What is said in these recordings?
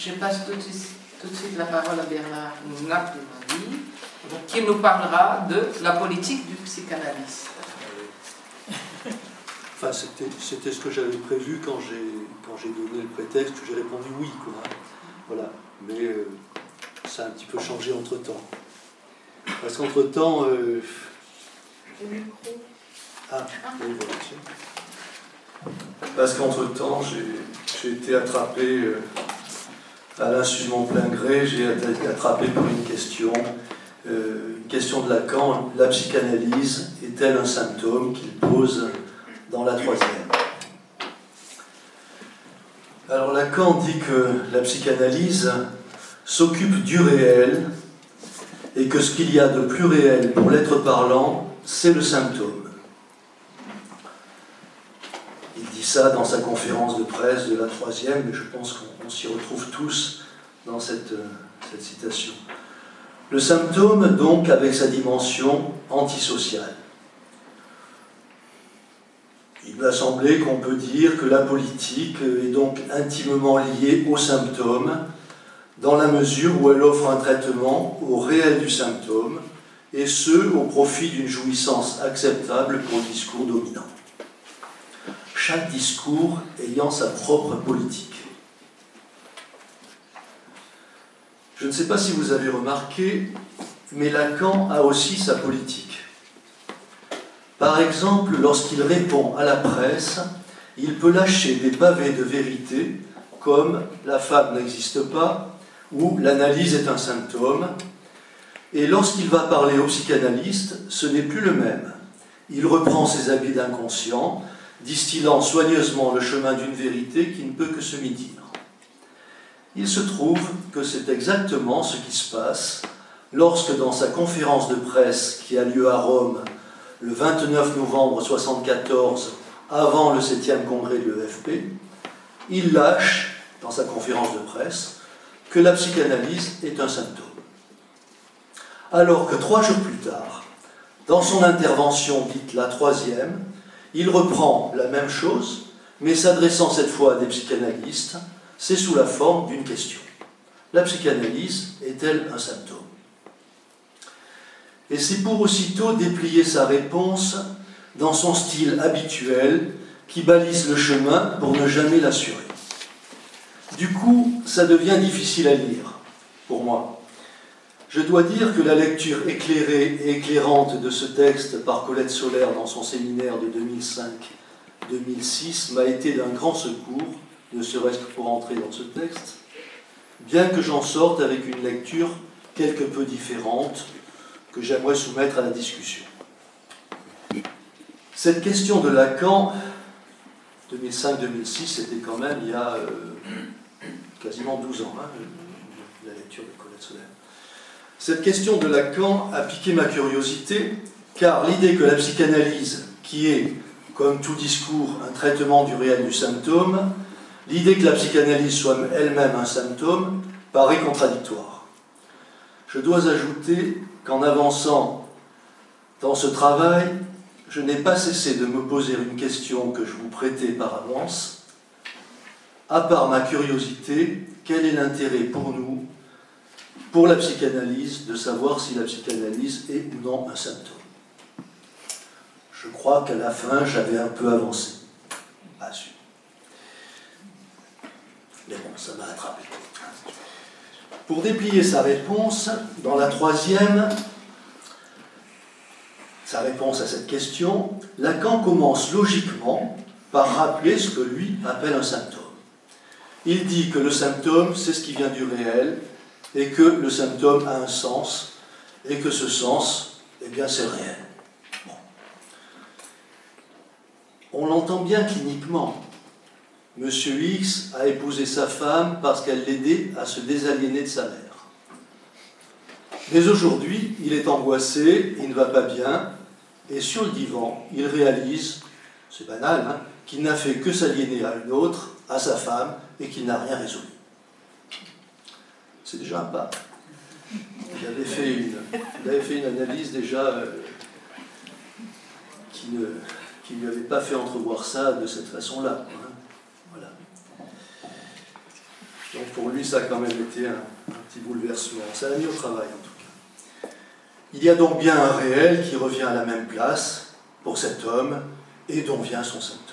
je passe tout de suite la parole à Bernard Napimani, qui nous parlera de la politique du psychanalyste. Enfin, c'était ce que j'avais prévu quand j'ai donné le prétexte, j'ai répondu oui, quoi. Voilà. Mais ça a un petit peu changé entre-temps. Parce qu'entre-temps... Le micro. Ah, oui, voilà. Parce qu'entre-temps, j'ai été attrapé à l'insu de mon plein gré, j'ai été attrapé pour une question de Lacan. La psychanalyse est-elle un symptôme qu'il pose dans la troisième? Alors Lacan dit que la psychanalyse s'occupe du réel et que ce qu'il y a de plus réel pour l'être parlant, c'est le symptôme. Il dit ça dans sa conférence de presse de la troisième, mais je pense qu'on s'y retrouve tous dans cette citation. Le symptôme, donc, avec sa dimension antisociale. Il m'a semblé qu'on peut dire que la politique est donc intimement liée au symptôme, dans la mesure où elle offre un traitement au réel du symptôme, et ce, au profit d'une jouissance acceptable pour le discours dominant. Chaque discours ayant sa propre politique. Je ne sais pas si vous avez remarqué, mais Lacan a aussi sa politique. Par exemple, lorsqu'il répond à la presse, il peut lâcher des pavés de vérité comme « la femme n'existe pas » ou « l'analyse est un symptôme ». Et lorsqu'il va parler au psychanalyste, ce n'est plus le même. Il reprend ses habits d'inconscient, distillant soigneusement le chemin d'une vérité qui ne peut que se médire. Il se trouve que c'est exactement ce qui se passe lorsque, dans sa conférence de presse qui a lieu à Rome le 29 novembre 1974, avant le 7e congrès de l'EFP, il lâche, dans sa conférence de presse, que la psychanalyse est un symptôme. Alors que 3 jours plus tard, dans son intervention dite la troisième, il reprend la même chose, mais s'adressant cette fois à des psychanalystes, c'est sous la forme d'une question. La psychanalyse est-elle un symptôme? Et c'est pour aussitôt déplier sa réponse dans son style habituel qui balise le chemin pour ne jamais l'assurer. Du coup, ça devient difficile à lire, pour moi. Je dois dire que la lecture éclairée et éclairante de ce texte par Colette Solaire dans son séminaire de 2005-2006 m'a été d'un grand secours, ne serait-ce que pour entrer dans ce texte, bien que j'en sorte avec une lecture quelque peu différente que j'aimerais soumettre à la discussion. Cette question de Lacan, 2005-2006, c'était quand même il y a quasiment 12 ans, la lecture de Colette Solaire. Cette question de Lacan a piqué ma curiosité, car l'idée que la psychanalyse, qui est, comme tout discours, un traitement du réel du symptôme, l'idée que la psychanalyse soit elle-même un symptôme, paraît contradictoire. Je dois ajouter qu'en avançant dans ce travail, je n'ai pas cessé de me poser une question que je vous prêtais par avance. À part ma curiosité, quel est l'intérêt pour nous, pour la psychanalyse, de savoir si la psychanalyse est ou non un symptôme? Je crois qu'à la fin, j'avais un peu avancé. Pas sûr. Mais bon, ça m'a attrapé. Pour déplier sa réponse, dans la troisième, sa réponse à cette question, Lacan commence logiquement par rappeler ce que lui appelle un symptôme. Il dit que le symptôme, c'est ce qui vient du réel, et que le symptôme a un sens, et que ce sens, eh bien, c'est le réel. Bon. On l'entend bien cliniquement. Monsieur X a épousé sa femme parce qu'elle l'aidait à se désaliéner de sa mère. Mais aujourd'hui, il est angoissé, il ne va pas bien, et sur le divan, il réalise, c'est banal, hein, qu'il n'a fait que s'aliéner à une autre, à sa femme, et qu'il n'a rien résolu. C'est déjà un pas. Il avait fait une analyse déjà qui ne lui avait pas fait entrevoir ça de cette façon-là. Voilà. Donc pour lui, ça a quand même été un petit bouleversement. Ça l'a mis au travail, en tout cas. Il y a donc bien un réel qui revient à la même place pour cet homme et dont vient son symptôme.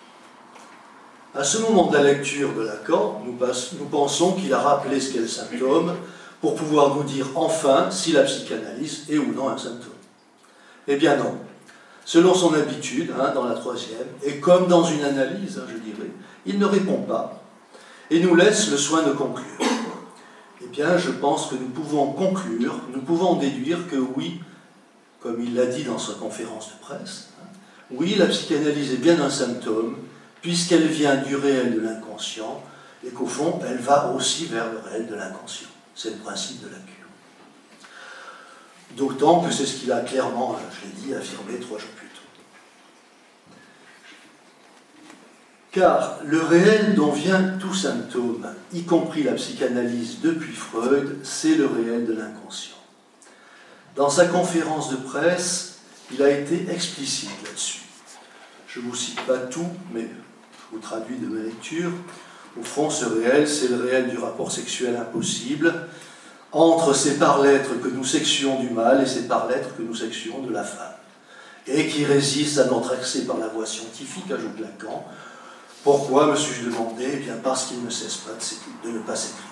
À ce moment de la lecture de Lacan, nous pensons qu'il a rappelé ce qu'est le symptôme pour pouvoir nous dire enfin si la psychanalyse est ou non un symptôme. Eh bien non. Selon son habitude, dans la troisième, et comme dans une analyse, je dirais, il ne répond pas et nous laisse le soin de conclure. Eh bien, je pense que nous pouvons conclure, nous pouvons déduire que oui, comme il l'a dit dans sa conférence de presse, oui, la psychanalyse est bien un symptôme, puisqu'elle vient du réel de l'inconscient, et qu'au fond, elle va aussi vers le réel de l'inconscient. C'est le principe de la cure. D'autant que c'est ce qu'il a clairement, je l'ai dit, affirmé 3 jours plus tôt. Car le réel dont vient tout symptôme, y compris la psychanalyse depuis Freud, c'est le réel de l'inconscient. Dans sa conférence de presse, il a été explicite là-dessus. Je ne vous cite pas tout, mais je vous traduis de ma lecture. Au fond, ce réel, c'est le réel du rapport sexuel impossible entre ces parts-lettres que nous sexions du mâle et ces parts-lettres que nous sexions de la femme, et qui résiste à notre accès par la voie scientifique, ajoute Lacan. Pourquoi, me suis-je demandé? Eh bien, parce qu'il ne cesse pas de ne pas s'écrire.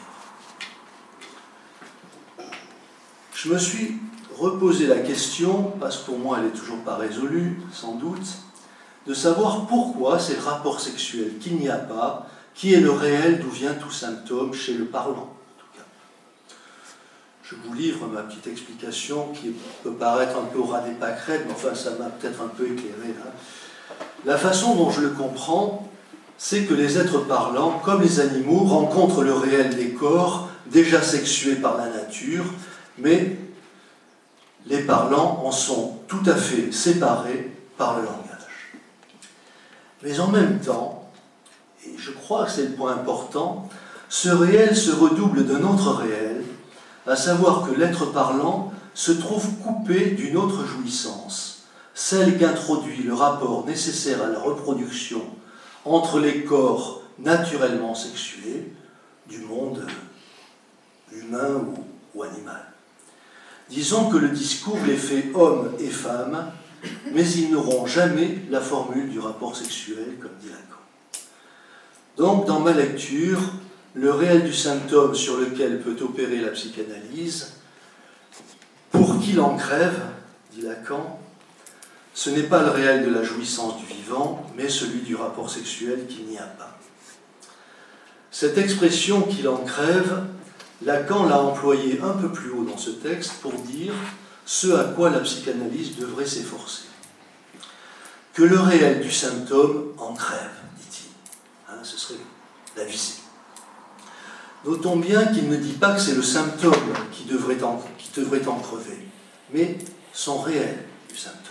Je me suis reposé la question, parce que pour moi elle n'est toujours pas résolue, sans doute, de savoir pourquoi c'est le rapport sexuel qu'il n'y a pas, qui est le réel d'où vient tout symptôme chez le parlant, en tout cas. Je vous livre ma petite explication qui peut paraître un peu au ras des pâquerettes, mais enfin ça m'a peut-être un peu éclairé. La façon dont je le comprends, c'est que les êtres parlants, comme les animaux, rencontrent le réel des corps déjà sexués par la nature, mais les parlants en sont tout à fait séparés par le langage. Mais en même temps, et je crois que c'est le point important, ce réel se redouble d'un autre réel, à savoir que l'être parlant se trouve coupé d'une autre jouissance, celle qu'introduit le rapport nécessaire à la reproduction entre les corps naturellement sexués du monde humain ou animal. Disons que le discours les fait hommes et femmes, mais ils n'auront jamais la formule du rapport sexuel, comme dit Lacan. Donc, dans ma lecture, le réel du symptôme sur lequel peut opérer la psychanalyse, pour qu'il en crève, dit Lacan, ce n'est pas le réel de la jouissance du vivant, mais celui du rapport sexuel qu'il n'y a pas. Cette expression qu'il en crève, Lacan l'a employée un peu plus haut dans ce texte pour dire ce à quoi la psychanalyse devrait s'efforcer. Que le réel du symptôme en crève, dit-il. Ce serait la visée. Notons bien qu'il ne dit pas que c'est le symptôme qui devrait en crever, mais son réel du symptôme.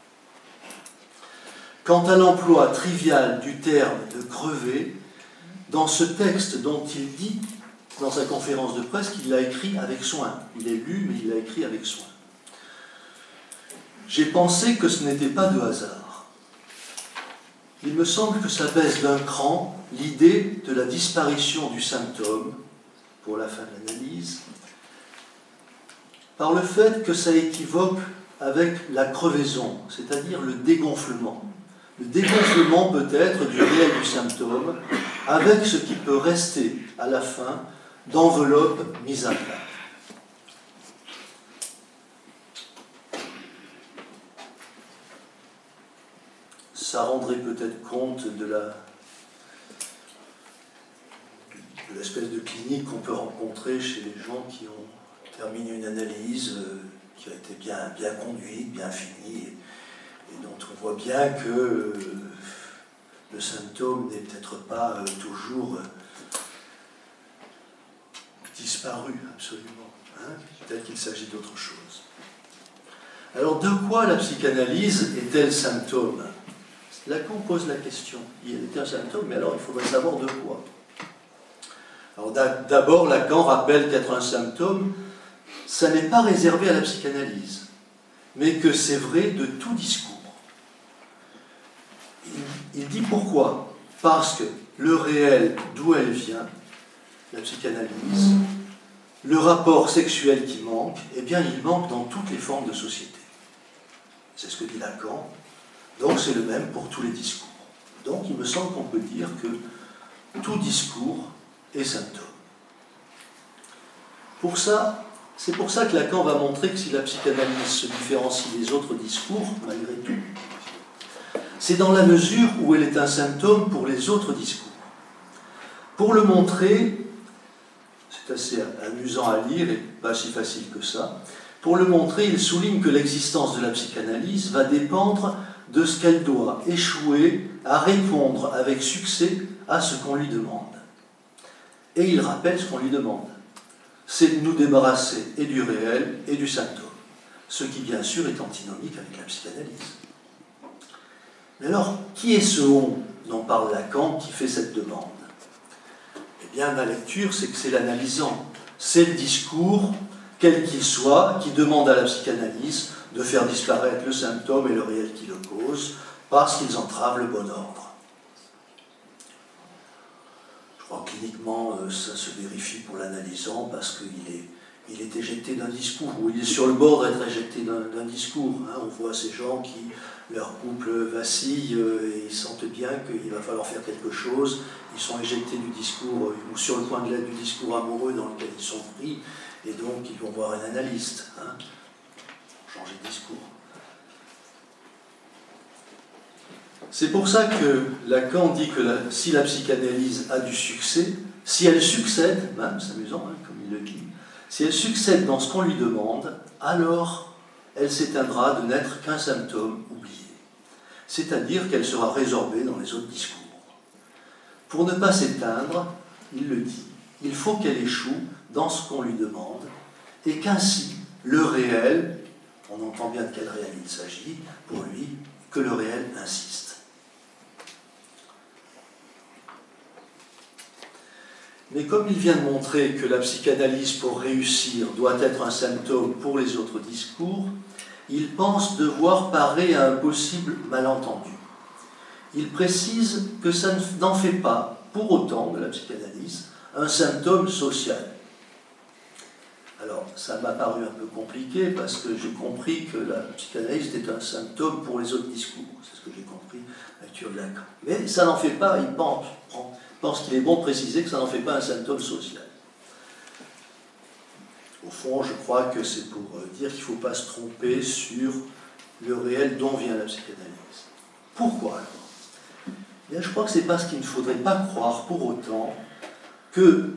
Quant à l'emploi trivial du terme de crever, dans ce texte dont il dit, dans sa conférence de presse, qu'il l'a écrit avec soin. Il est lu, mais il l'a écrit avec soin. J'ai pensé que ce n'était pas de hasard. Il me semble que ça baisse d'un cran l'idée de la disparition du symptôme, pour la fin de l'analyse, par le fait que ça équivoque avec la crevaison, c'est-à-dire le dégonflement. Le dégonflement peut être du réel du symptôme, avec ce qui peut rester à la fin d'enveloppe mise à plat. Ça rendrait peut-être compte de l'espèce de clinique qu'on peut rencontrer chez les gens qui ont terminé une analyse qui a été bien conduite, bien finie, et dont on voit bien que le symptôme n'est peut-être pas toujours disparu, absolument. Peut-être qu'il s'agit d'autre chose. Alors, de quoi la psychanalyse est-elle symptôme? Lacan pose la question. Il était un symptôme, mais alors il faudrait savoir de quoi. Alors d'abord, Lacan rappelle qu'être un symptôme, ça n'est pas réservé à la psychanalyse, mais que c'est vrai de tout discours. Il dit pourquoi? Parce que le réel d'où elle vient, la psychanalyse, le rapport sexuel qui manque, eh bien il manque dans toutes les formes de société. C'est ce que dit Lacan. Donc c'est le même pour tous les discours. Donc il me semble qu'on peut dire que tout discours est symptôme. C'est pour ça que Lacan va montrer que si la psychanalyse se différencie des autres discours, malgré tout, c'est dans la mesure où elle est un symptôme pour les autres discours. Pour le montrer, c'est assez amusant à lire et pas si facile que ça, pour le montrer, il souligne que l'existence de la psychanalyse va dépendre de ce qu'elle doit échouer à répondre avec succès à ce qu'on lui demande. Et il rappelle ce qu'on lui demande. C'est de nous débarrasser et du réel et du symptôme. Ce qui, bien sûr, est antinomique avec la psychanalyse. Mais alors, qui est ce on dont parle Lacan qui fait cette demande? Eh bien, ma lecture, c'est que c'est l'analysant. C'est le discours, quel qu'il soit, qui demande à la psychanalyse de faire disparaître le symptôme et le réel qui le cause, parce qu'ils entravent le bon ordre. Je crois que cliniquement, ça se vérifie pour l'analysant, parce qu'il est éjecté d'un discours, ou il est sur le bord d'être éjecté d'un discours. Hein. On voit ces gens qui, leur couple vacille, et ils sentent bien qu'il va falloir faire quelque chose. Ils sont éjectés du discours, ou sur le point de l'être du discours amoureux dans lequel ils sont pris, et donc ils vont voir un analyste. Hein. Changer de discours. C'est pour ça que Lacan dit que si la psychanalyse a du succès, si elle succède, même, c'est amusant, hein, comme il le dit, si elle succède dans ce qu'on lui demande, alors elle s'éteindra de n'être qu'un symptôme oublié. C'est-à-dire qu'elle sera résorbée dans les autres discours. Pour ne pas s'éteindre, il le dit, il faut qu'elle échoue dans ce qu'on lui demande, et qu'ainsi le réel, on entend bien de quel réel il s'agit, pour lui, que le réel insiste. Mais comme il vient de montrer que la psychanalyse, pour réussir, doit être un symptôme pour les autres discours, il pense devoir parer à un possible malentendu. Il précise que ça n'en fait pas, pour autant, de la psychanalyse, un symptôme social. Alors, ça m'a paru un peu compliqué parce que j'ai compris que la psychanalyse était un symptôme pour les autres discours. C'est ce que j'ai compris à la lecture de Lacan. Mais ça n'en fait pas, il pense qu'il est bon de préciser que ça n'en fait pas un symptôme social. Au fond, je crois que c'est pour dire qu'il ne faut pas se tromper sur le réel dont vient la psychanalyse. Pourquoi alors? Bien, je crois que c'est parce qu'il ne faudrait pas croire pour autant que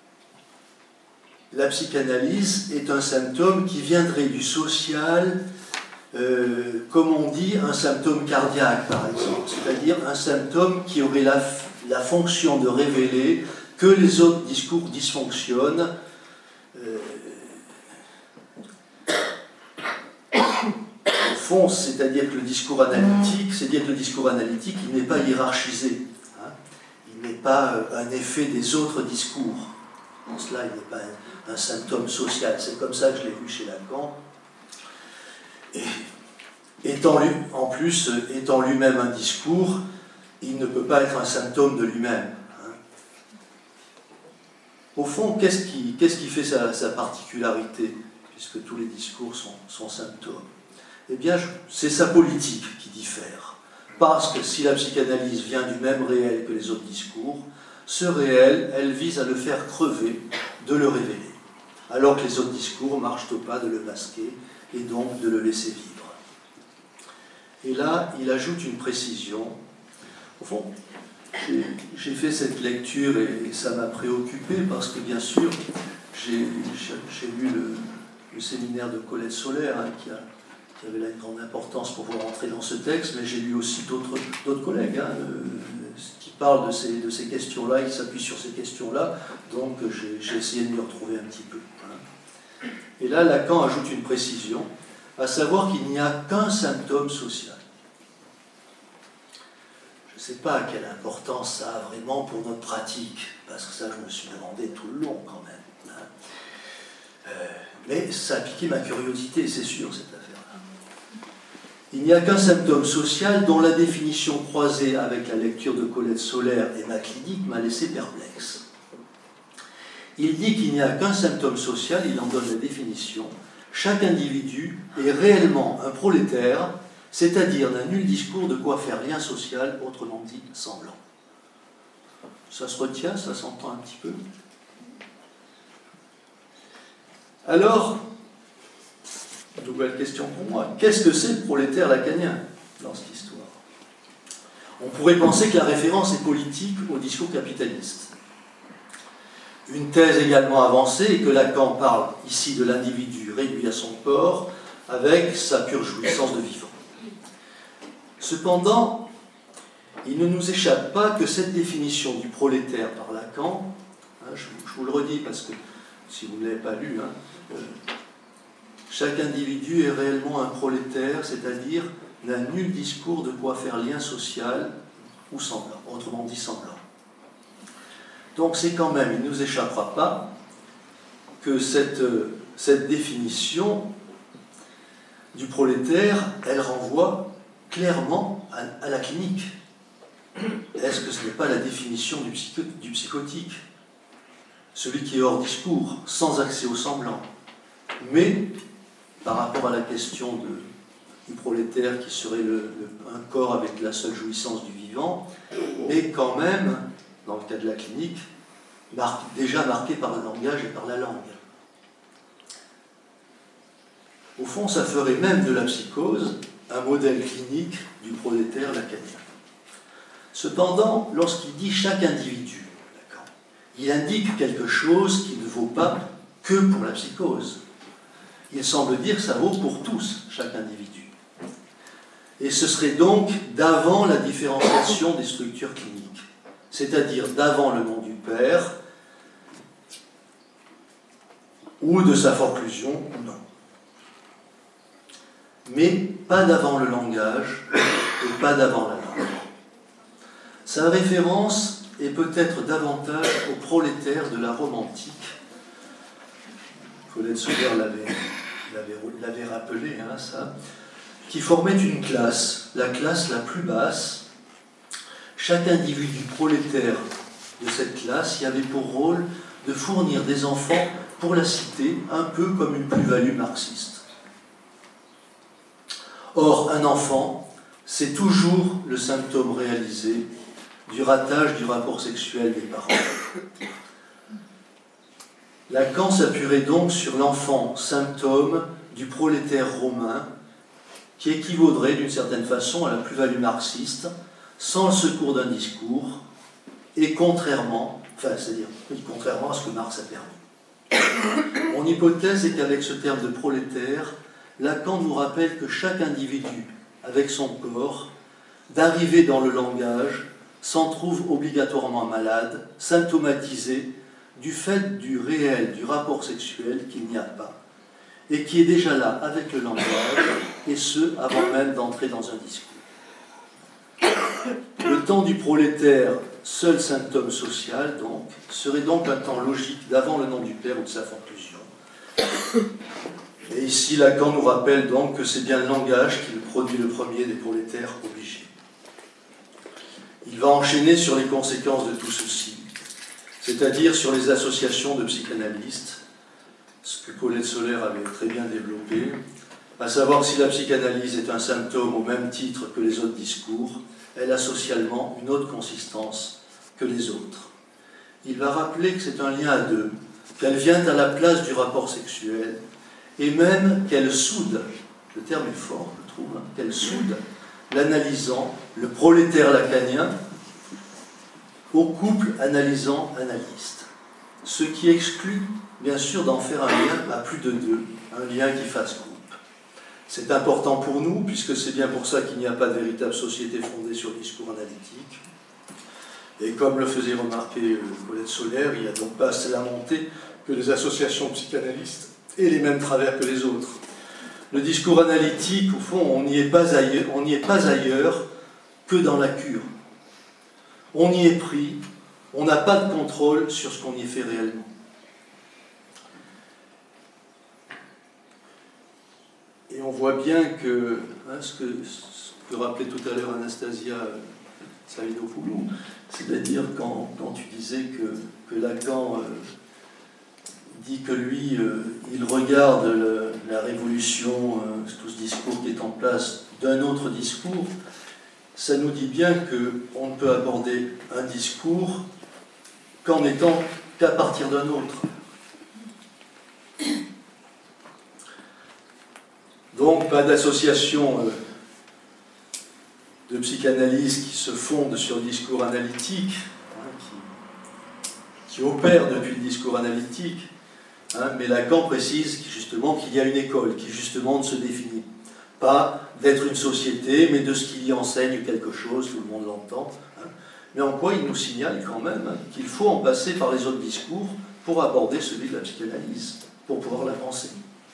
la psychanalyse est un symptôme qui viendrait du social, comme on dit, un symptôme cardiaque par exemple, c'est-à-dire un symptôme qui aurait la fonction de révéler que les autres discours dysfonctionnent. Au fond, c'est-à-dire que le discours analytique, il n'est pas hiérarchisé. Hein. Il n'est pas un effet des autres discours. En cela, il n'est pas un symptôme social. C'est comme ça que je l'ai vu chez Lacan. Et étant lui-même un discours, il ne peut pas être un symptôme de lui-même. Hein. Au fond, qu'est-ce qui fait sa particularité, puisque tous les discours sont symptômes? Eh bien, c'est sa politique qui diffère. Parce que si la psychanalyse vient du même réel que les autres discours, ce réel, elle vise à le faire crever, de le révéler. Alors que les autres discours marchent au pas de le masquer et donc de le laisser vivre. Et là, il ajoute une précision. Au fond, j'ai fait cette lecture et ça m'a préoccupé parce que, bien sûr, j'ai lu le séminaire de Colette Soler, hein, qui avait là une grande importance pour pouvoir entrer dans ce texte, mais j'ai lu aussi d'autres collègues hein, qui parlent de ces questions-là, qui s'appuient sur ces questions-là, donc j'ai essayé de m'y retrouver un petit peu. Hein. Et là, Lacan ajoute une précision, à savoir qu'il n'y a qu'un symptôme social. Je ne sais pas quelle importance ça a vraiment pour notre pratique, parce que ça, je me suis demandé tout le long quand même. Hein. Mais ça a piqué ma curiosité, c'est sûr, cette affaire-là. Il n'y a qu'un symptôme social dont la définition croisée avec la lecture de Colette Soler et Maclinic m'a laissé perplexe. il dit qu'il n'y a qu'un symptôme social, il en donne la définition. Chaque individu est réellement un prolétaire, c'est-à-dire n'a nul discours de quoi faire lien social, autrement dit semblant. Ça se retient, ça s'entend un petit peu. Alors, nouvelle question pour moi, qu'est-ce que c'est le prolétaire lacanien dans cette histoire? On pourrait penser que la référence est politique au discours capitaliste. Une thèse également avancée est que Lacan parle ici de l'individu réduit à son corps avec sa pure jouissance de vivant. Cependant, il ne nous échappe pas que cette définition du prolétaire par Lacan, je vous le redis parce que si vous ne l'avez pas lu, chaque individu est réellement un prolétaire, c'est-à-dire n'a nul discours de quoi faire lien social ou semblant, autrement dit semblant. Donc c'est quand même, il ne nous échappera pas que cette définition du prolétaire, elle renvoie clairement à la clinique. Est-ce que ce n'est pas la définition du psychotique? Celui qui est hors discours, sans accès au semblant. Mais, par rapport à la question du prolétaire qui serait un corps avec la seule jouissance du vivant, mais quand même, dans le cas de la clinique, déjà marqué par le langage et par la langue. Au fond, ça ferait même de la psychose un modèle clinique du prolétaire lacanien. Cependant, lorsqu'il dit chaque individu, il indique quelque chose qui ne vaut pas que pour la psychose. Il semble dire que ça vaut pour tous, chaque individu. Et ce serait donc d'avant la différenciation des structures cliniques, c'est-à-dire d'avant le nom du père, ou de sa forclusion, ou non. Mais pas d'avant le langage, et pas d'avant la langue. Sa référence est peut-être davantage au prolétaire de la Rome antique. Colette Soler l'avait rappelé, ça, qui formait une classe, la classe la plus basse. Chaque individu prolétaire de cette classe y avait pour rôle de fournir des enfants pour la cité, un peu comme une plus-value marxiste. Or, un enfant, c'est toujours le symptôme réalisé du ratage du rapport sexuel des parents. Lacan s'appuierait donc sur l'enfant symptôme du prolétaire romain qui équivaudrait d'une certaine façon à la plus-value marxiste sans le secours d'un discours et contrairement à ce que Marx a permis. Mon hypothèse est qu'avec ce terme de prolétaire, Lacan nous rappelle que chaque individu, avec son corps, d'arriver dans le langage, s'en trouve obligatoirement malade, symptomatisé du fait du réel, du rapport sexuel qu'il n'y a pas, et qui est déjà là avec le langage, et ce, avant même d'entrer dans un discours. Le temps du prolétaire, seul symptôme social, donc, serait donc un temps logique d'avant le nom du père ou de sa forclusion. Et ici, Lacan nous rappelle donc que c'est bien le langage qui le produit le premier des prolétaires obligés. Il va enchaîner sur les conséquences de tout ceci, c'est-à-dire sur les associations de psychanalystes, ce que Colette Soler avait très bien développé, à savoir si la psychanalyse est un symptôme au même titre que les autres discours, elle a socialement une autre consistance que les autres. Il va rappeler que c'est un lien à deux, qu'elle vient à la place du rapport sexuel, et même qu'elle soude, le terme est fort, je trouve, qu'elle soude l'analysant, le prolétaire lacanien, au couple analysant-analyste. Ce qui exclut, bien sûr, d'en faire un lien à plus de deux, un lien qui fasse groupe. C'est important pour nous, puisque c'est bien pour ça qu'il n'y a pas de véritable société fondée sur le discours analytique. Et comme le faisait remarquer Colette Soler, il n'y a donc pas à se lamenter que les associations psychanalystes aient les mêmes travers que les autres. Le discours analytique, au fond, on n'y est pas ailleurs que dans la cure. On y est pris, on n'a pas de contrôle sur ce qu'on y fait réellement. Et on voit bien que, ce que rappelait tout à l'heure Anastasia Savidopoulou, c'est-à-dire quand tu disais que Lacan dit que lui, il regarde la révolution, tout ce discours qui est en place, d'un autre discours. Ça nous dit bien qu'on ne peut aborder un discours qu'en étant qu'à partir d'un autre. Donc, pas d'association de psychanalyse qui se fonde sur le discours analytique, qui opère depuis le discours analytique, mais Lacan précise justement qu'il y a une école qui justement ne se définit pas d'être une société, mais de ce qu'il y enseigne quelque chose, tout le monde l'entend. Mais en quoi il nous signale quand même qu'il faut en passer par les autres discours pour aborder celui de la psychanalyse, pour pouvoir la penser.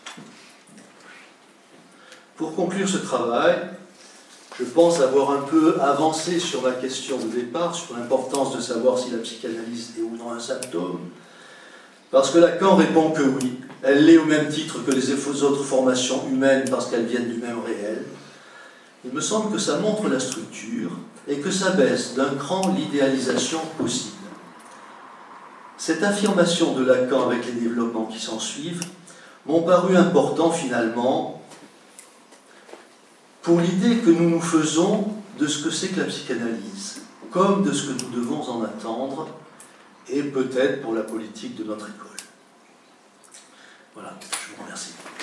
Pour conclure ce travail, je pense avoir un peu avancé sur la question de départ, sur l'importance de savoir si la psychanalyse est ou non un symptôme, parce que Lacan répond que oui, elle l'est au même titre que les autres formations humaines parce qu'elles viennent du même réel. Il me semble que ça montre la structure et que ça baisse d'un cran l'idéalisation possible. Cette affirmation de Lacan avec les développements qui s'en suivent m'ont paru importants finalement pour l'idée que nous nous faisons de ce que c'est que la psychanalyse, comme de ce que nous devons en attendre, et peut-être pour la politique de notre école. Voilà, je vous remercie.